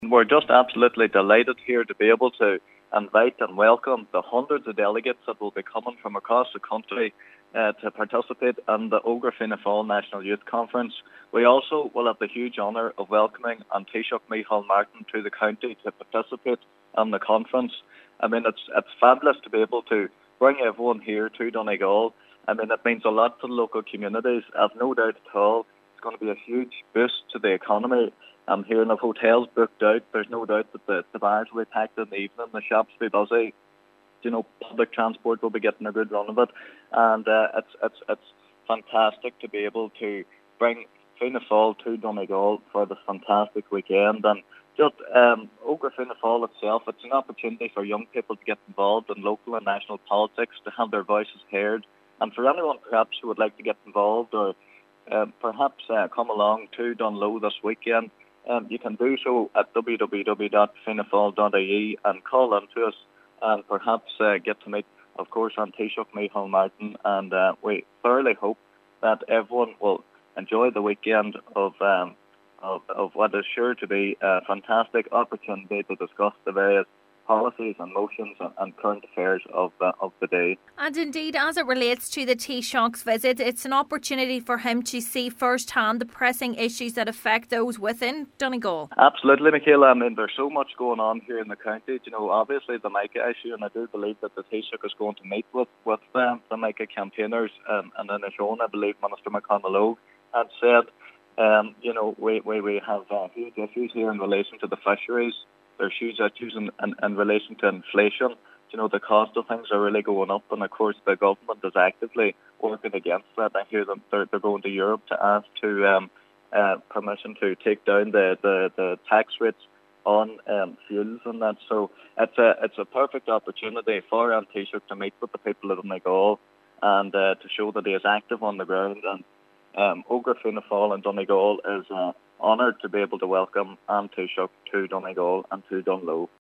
We're just absolutely delighted here to be able to invite and welcome the hundreds of delegates that will be coming from across the country to participate in the Ógra Fianna Fáil National Youth Conference. We also will have the huge honour of welcoming An Taoiseach Micheál Martin to the county to participate in the conference. I mean, it's fabulous to be able to bring everyone here to Donegal. I mean, it means a lot to the local communities. I've no doubt at all it's going to be a huge boost to the economy. I'm hearing of hotels booked out. There's no doubt that the bars will be packed in the evening, the shops will be busy. You know, public transport will be getting a good run of it, and it's fantastic to be able to bring Fianna Fáil to Donegal for this fantastic weekend. And just Ógra Fianna Fáil itself, it's an opportunity for young people to get involved in local and national politics, to have their voices heard, and for anyone perhaps who would like to get involved or perhaps come along to Dunloe this weekend. You can do so at www.fiannafáil.ie and call in to us and perhaps get to meet, of course, An Taoiseach Micheál Martin. And we thoroughly hope that everyone will enjoy the weekend of what is sure to be a fantastic opportunity to discuss the various policies and motions and current affairs of the day. And indeed, as it relates to the Taoiseach's visit, it's an opportunity for him to see firsthand the pressing issues that affect those within Donegal. Absolutely, Michaela. I mean, there's so much going on here in the county. You know, obviously the Mica issue, and I do believe that the Taoiseach is going to meet with the Mica campaigners, and in his own, I believe Minister McConalogue had said, you know, we have huge issues here in relation to the fisheries. There's huge issues in relation to inflation. You know, the cost of things are really going up, and of course the government is actively working against that. I hear them they're going to Europe to ask to permission to take down the tax rates on fuels and that. So it's a perfect opportunity for An Taoiseach to meet with the people of Donegal and to show that he is active on the ground. And Ógra Fianna Fáil in Donegal is honoured to be able to welcome An Taoiseach to Donegal and to Dunloe.